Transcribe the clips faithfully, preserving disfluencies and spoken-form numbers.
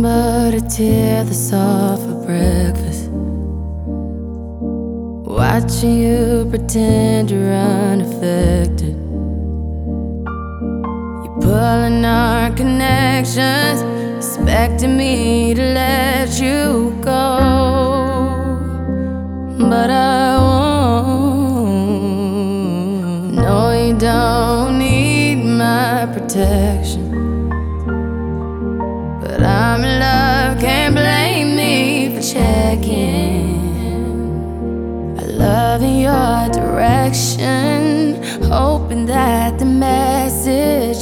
but a tear that's all for breakfast. Watching you pretend you're unaffected. You're pulling our connections, expecting me to let you go, but I won't. No, you don't need my protection, but I'm in love, can't blame me for checking. I love in your direction, hoping that the message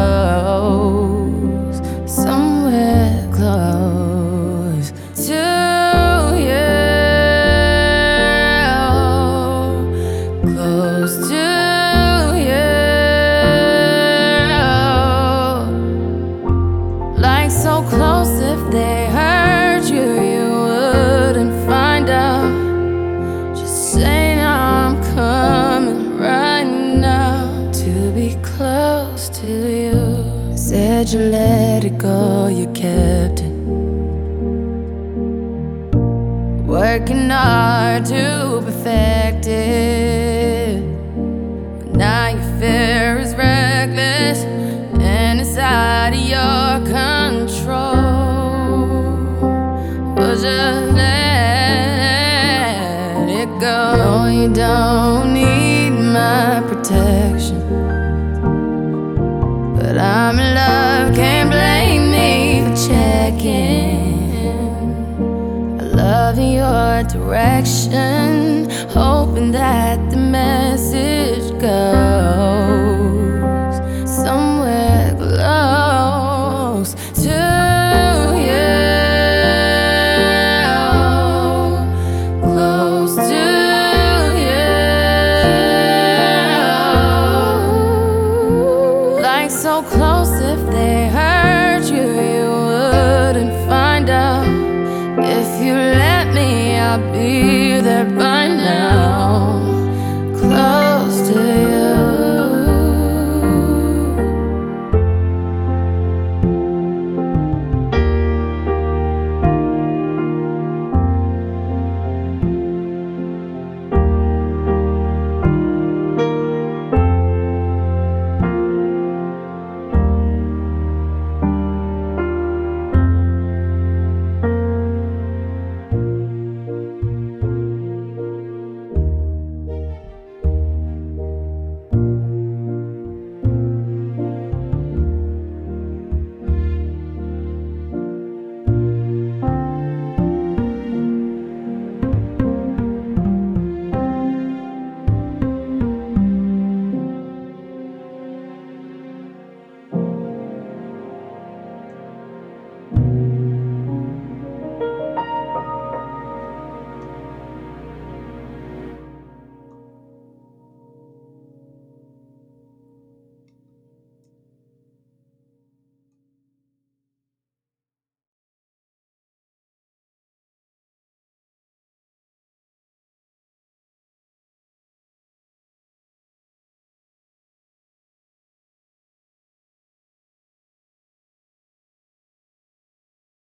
goes somewhere close to you, close to you, like so close if they hurt you, you wouldn't find out. Just say I'm coming right now to be close to you. Said you let it go, you kept it. Working hard to perfect it, but now your fear is reckless and it's out of your control. Well, just let it go. No, you don't need my protection, but I'm in love, can't blame me for checking. I love in your direction, hoping that the message goes somewhere close to you, close to you, like so close if they hurt you, you wouldn't find out. If you let me, I'll be